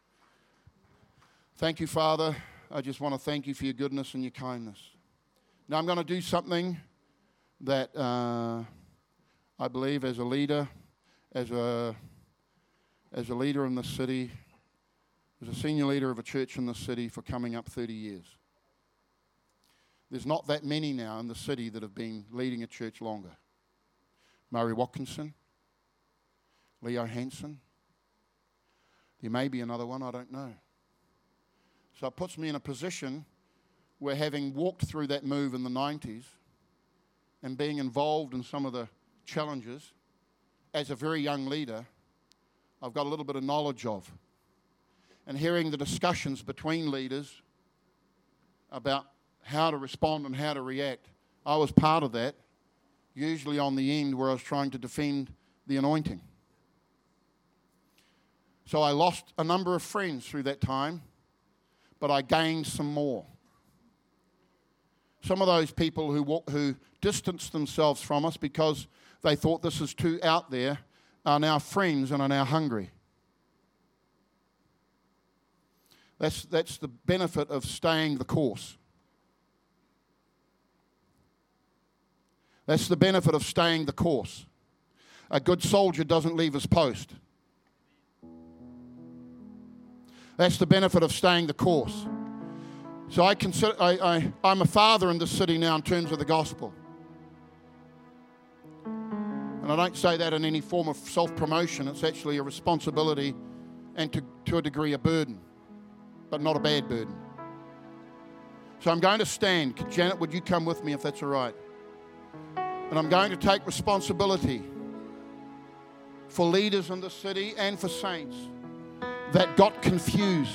Thank you, Father. I just want to thank you for your goodness and your kindness. Now I'm going to do something that uh, I believe as a leader, as a as a leader in the city, as a senior leader of a church in the city for coming up thirty years. There's not that many now in the city that have been leading a church longer. Murray Watkinson, Leo Hansen. There may be another one, I don't know. So it puts me in a position where, having walked through that move in the nineties and being involved in some of the challenges as a very young leader, I've got a little bit of knowledge of. And hearing the discussions between leaders about how to respond and how to react, I was part of that, usually on the end where I was trying to defend the anointing. So I lost a number of friends through that time, but I gained some more. Some of those people who walk, who distanced themselves from us because they thought this is too out there are now friends and are now hungry. That's, that's the benefit of staying the course. That's the benefit of staying the course. A good soldier doesn't leave his post. That's the benefit of staying the course. So I consider, I, I, I'm a father in this city now in terms of the gospel. And I don't say that in any form of self-promotion. It's actually a responsibility and to, to a degree a burden, but not a bad burden. So I'm going to stand. Janet, would you come with me if that's all right? And I'm going to take responsibility for leaders in the city and for saints that got confused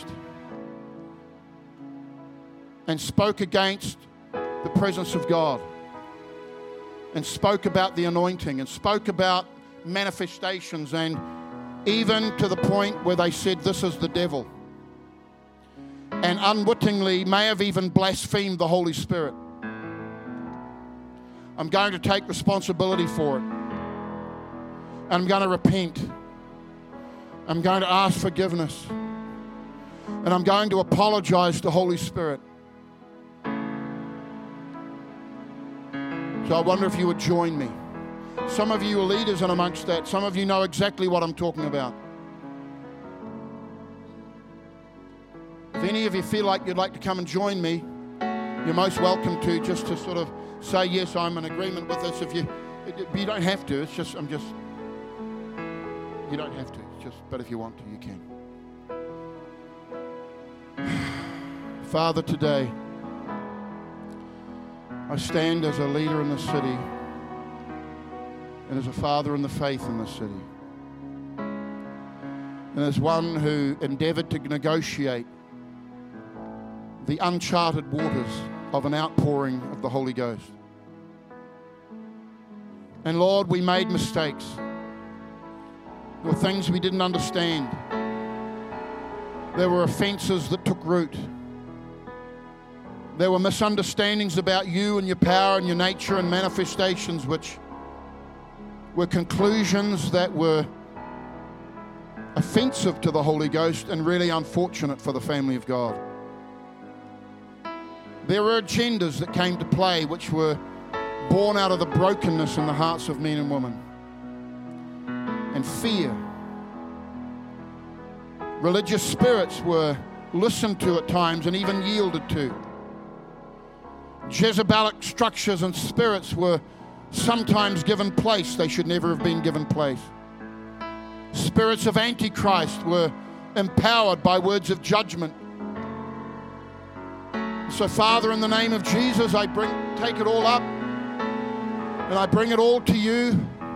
and spoke against the presence of God and spoke about the anointing and spoke about manifestations, and even to the point where they said this is the devil, and unwittingly may have even blasphemed the Holy Spirit. I'm going to take responsibility for it. And I'm going to repent. I'm going to ask forgiveness. And I'm going to apologize to the Holy Spirit. So I wonder if you would join me. Some of you are leaders in amongst that. Some of you know exactly what I'm talking about. If any of you feel like you'd like to come and join me, you're most welcome to, just to sort of say, yes, I'm in agreement with this. If you, you don't have to. It's just, I'm just, you don't have to. It's just, but if you want to, you can. Father, today, I stand as a leader in the city and as a father in the faith in the city. And as one who endeavored to negotiate the uncharted waters of an outpouring of the Holy Ghost. And Lord, we made mistakes. There were things we didn't understand. There were offenses that took root. There were misunderstandings about you and your power and your nature and manifestations, which were conclusions that were offensive to the Holy Ghost and really unfortunate for the family of God. There were agendas that came to play which were born out of the brokenness in the hearts of men and women. And fear. Religious spirits were listened to at times and even yielded to. Jezebelic structures and spirits were sometimes given place they should never have been given place. Spirits of Antichrist were empowered by words of judgment. So, Father, in the name of Jesus, I bring, take it all up, and I bring it all to you.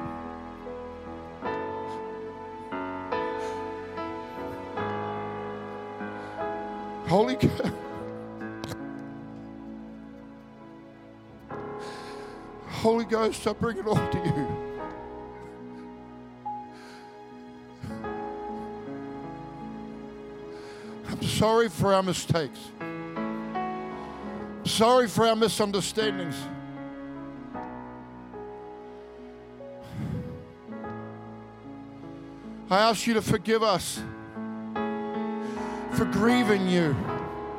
Holy God. Holy Ghost, I bring it all to you. I'm sorry for our mistakes. Sorry for our misunderstandings. I ask you to forgive us for grieving you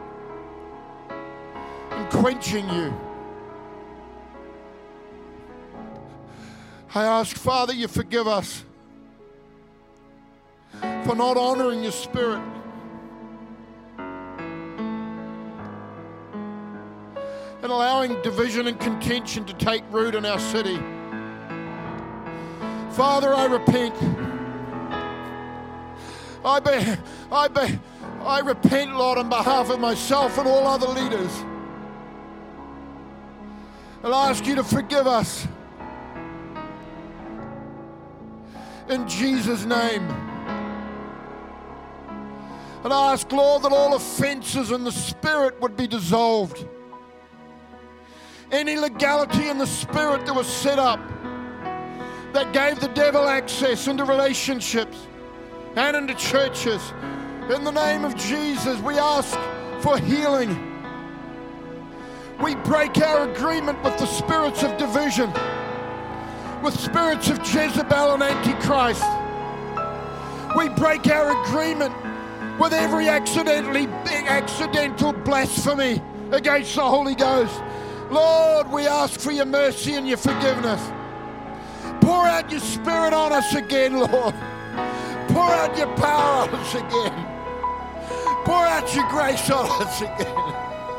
and quenching you. I ask, Father, you forgive us for not honoring your Spirit. And allowing division and contention to take root in our city. Father, I repent. I be, I be, I repent, Lord, on behalf of myself and all other leaders. And I ask you to forgive us. In Jesus' name. And I ask, Lord, that all offenses in the Spirit would be dissolved. Any legality in the Spirit that was set up that gave the devil access into relationships and into churches. In the name of Jesus, we ask for healing. We break our agreement with the spirits of division, with spirits of Jezebel and Antichrist. We break our agreement with every accidentally accidental blasphemy against the Holy Ghost. Lord, we ask for your mercy and your forgiveness. Pour out your Spirit on us again, Lord. Pour out your power on us again. Pour out your grace on us again.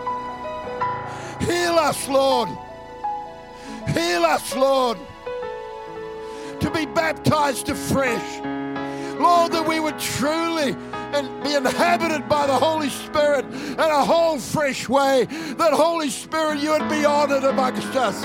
Heal us, Lord. Heal us, Lord. To be baptized afresh. Lord, that we would truly and be inhabited by the Holy Spirit in a whole fresh way. That Holy Spirit, you would be honored amongst us.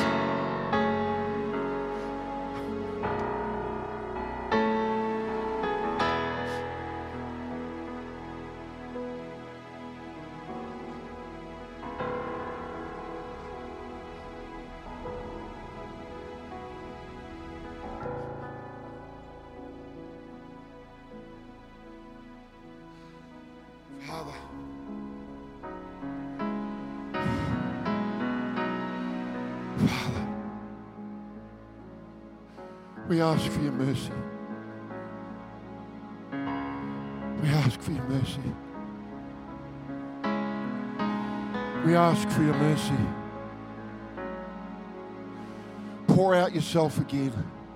Father, Father, we ask for your mercy. We ask for your mercy. We ask for your mercy. Pour out yourself again.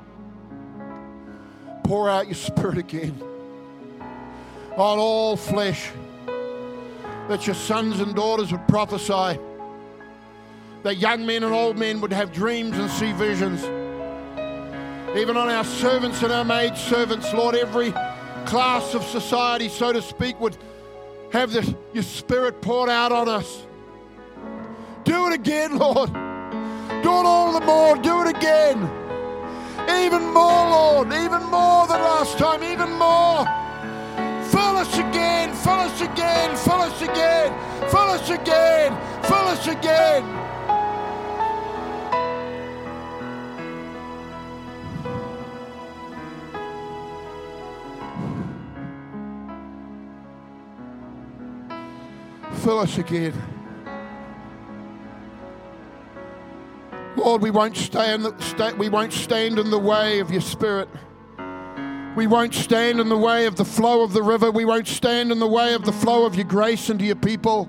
Pour out your Spirit again on all flesh. That your sons and daughters would prophesy. That young men and old men would have dreams and see visions. Even on our servants and our maid servants, Lord, every class of society, so to speak, would have this, your Spirit poured out on us. Do it again, Lord. Do it all the more. Do it again. Even more, Lord. Even more than last time. Even more. Fill us again, fill us again, fill us again, fill us again, fill us again. Fill us again. Lord, we won't stand, we won't stand in the way of your Spirit. We won't stand in the way of the flow of the river. We won't stand in the way of the flow of your grace into your people.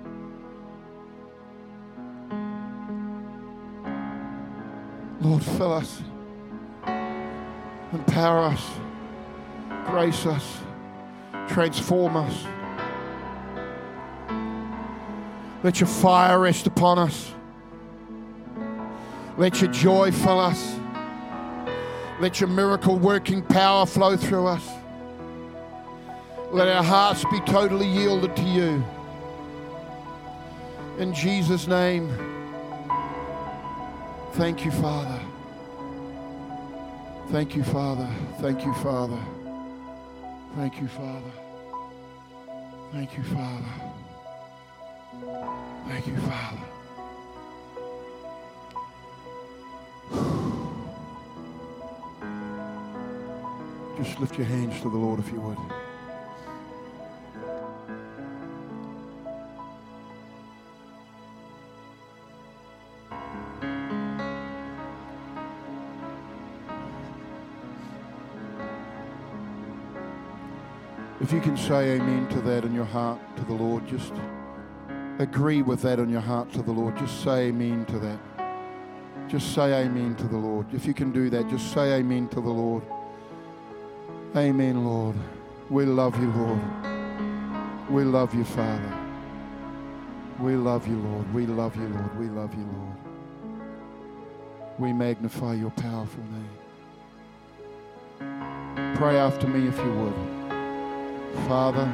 Lord, fill us, empower us, grace us, transform us. Let your fire rest upon us. Let your joy fill us. Let your miracle working power flow through us. Let our hearts be totally yielded to you. In Jesus' name, thank you, Father. Thank you, Father. Thank you, Father. Thank you, Father. Thank you, Father. Thank you, Father. Just lift your hands to the Lord if you would. If you can say amen to that in your heart to the Lord, just agree with that in your heart to the Lord. Just say amen to that. Just say amen to the Lord. If you can do that, just say amen to the Lord. Amen, Lord. We love you, Lord. We love you, Father. We love you, Lord. We love you, Lord. We love you, Lord. We magnify your powerful name. Pray after me if you would. Father,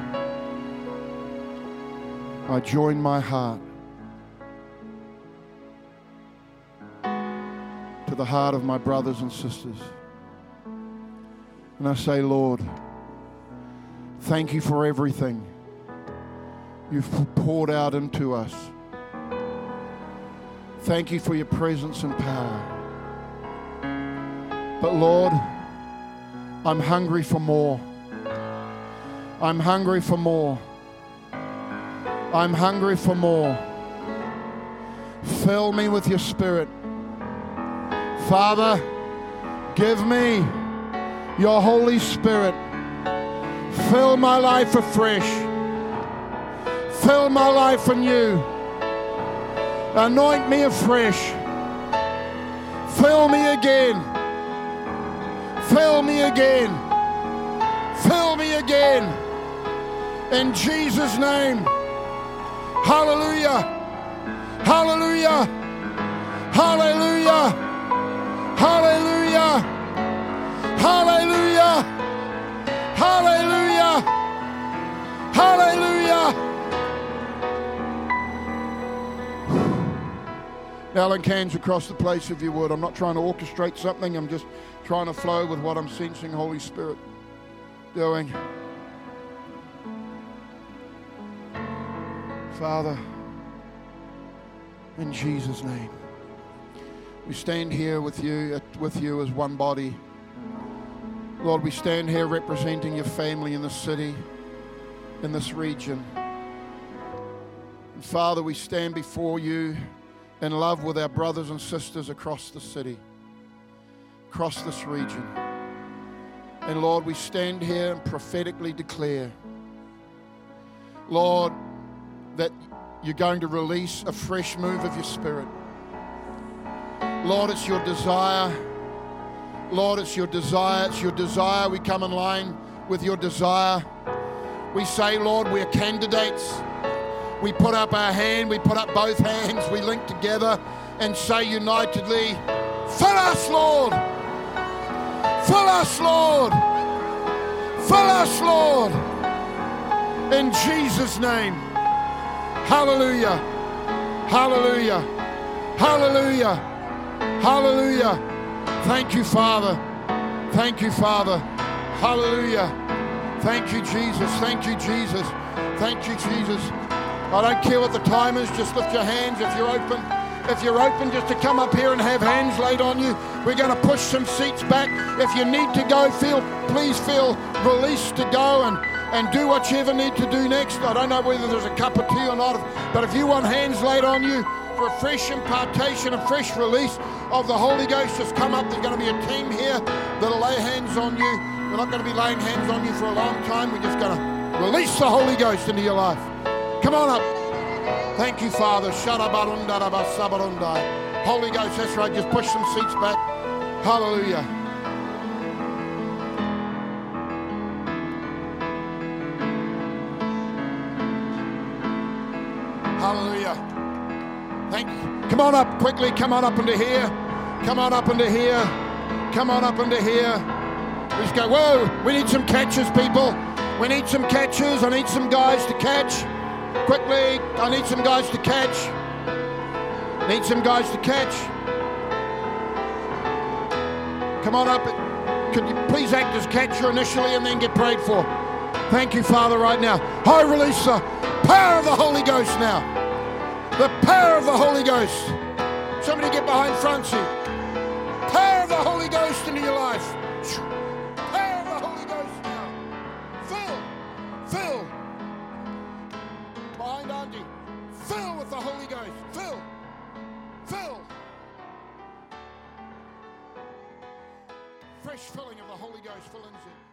I join my heart to the heart of my brothers and sisters. And I say, Lord, thank you for everything you've poured out into us. Thank you for your presence and power. But Lord, I'm hungry for more. I'm hungry for more. I'm hungry for more. Fill me with your Spirit. Father, give me your Holy Spirit. Fill my life afresh. Fill my life anew. Anoint me afresh. Fill me again. Fill me again. Fill me again. In Jesus' name. Hallelujah. Hallelujah. Hallelujah. Hallelujah. Hallelujah. Hallelujah. Hallelujah. Alan Cairns across the place, if you would. I'm not trying to orchestrate something. I'm just trying to flow with what I'm sensing Holy Spirit doing. Father, in Jesus' name, we stand here with you, with you as one body. Lord, we stand here representing your family in this city, in this region. And Father, we stand before you in love with our brothers and sisters across the city, across this region. And Lord, we stand here and prophetically declare, Lord, that you're going to release a fresh move of your Spirit. Lord, it's your desire. Lord, it's your desire. It's your desire. We come in line with your desire. We say, Lord, we're candidates. We put up our hand, we put up both hands, we link together and say unitedly, fill us, Lord. Fill us, Lord. Fill us, Lord. In Jesus' name. Hallelujah. Hallelujah. Hallelujah. Hallelujah. Thank you, Father. Thank you, Father. Hallelujah. Thank you, Jesus. Thank you, Jesus. Thank you, Jesus. I don't care what the time is, just lift your hands if you're open. If you're open, just to come up here and have hands laid on you. We're going to push some seats back. If you need to go, feel, please feel released to go and, and do what you ever need to do next. I don't know whether there's a cup of tea or not, but if you want hands laid on you for a fresh impartation, a fresh release of the Holy Ghost, just come up. There's going to be a team here that'll lay hands on you. We're not going to be laying hands on you for a long time. We're just going to release the Holy Ghost into your life. Come on up. Thank you, Father. Holy Ghost, that's right. Just push some seats back. Hallelujah. Hallelujah. Thank you. Come on up quickly. Come on up into here. Come on up into here. Come on up into here. We just go, whoa, we need some catches, people. We need some catches. I need some guys to catch. Quickly, I need some guys to catch. Need some guys to catch. Come on up. Could you please act as catcher initially and then get prayed for? Thank you, Father, right now. I release the power of the Holy Ghost now. The power of the Holy Ghost. Somebody get behind Francie. Power of the Holy Ghost into your life. Power of the Holy Ghost now. Fill. Fill. Behind Auntie. Fill with the Holy Ghost. Fill. Fill. Fresh filling of the Holy Ghost. Fill in.